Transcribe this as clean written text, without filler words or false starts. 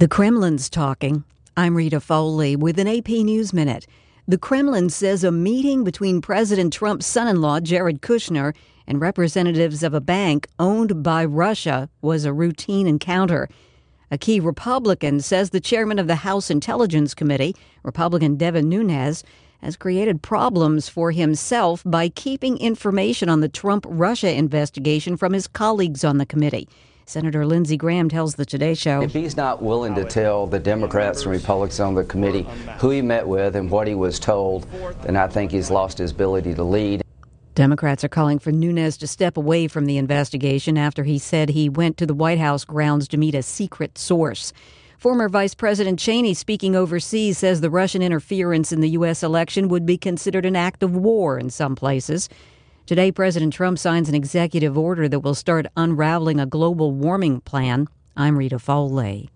The Kremlin's talking. I'm Rita Foley with an AP News Minute. The Kremlin says a meeting between President Trump's son-in-law, Jared Kushner, and representatives of a bank owned by Russia was a routine encounter. A key Republican says the chairman of the House Intelligence Committee, Republican Devin Nunes, has created problems for himself by keeping information on the Trump-Russia investigation from his colleagues on the committee. Senator Lindsey Graham tells the Today Show, if he's not willing to tell the Democrats and Republicans on the committee who he met with and what he was told, then I think he's lost his ability to lead. Democrats are calling for Nunes to step away from the investigation after he said he went to the White House grounds to meet a secret source. Former Vice President Cheney, speaking overseas, says the Russian interference in the U.S. election would be considered an act of war in some places. Today, President Trump signs an executive order that will start unraveling a global warming plan. I'm Rita Foley.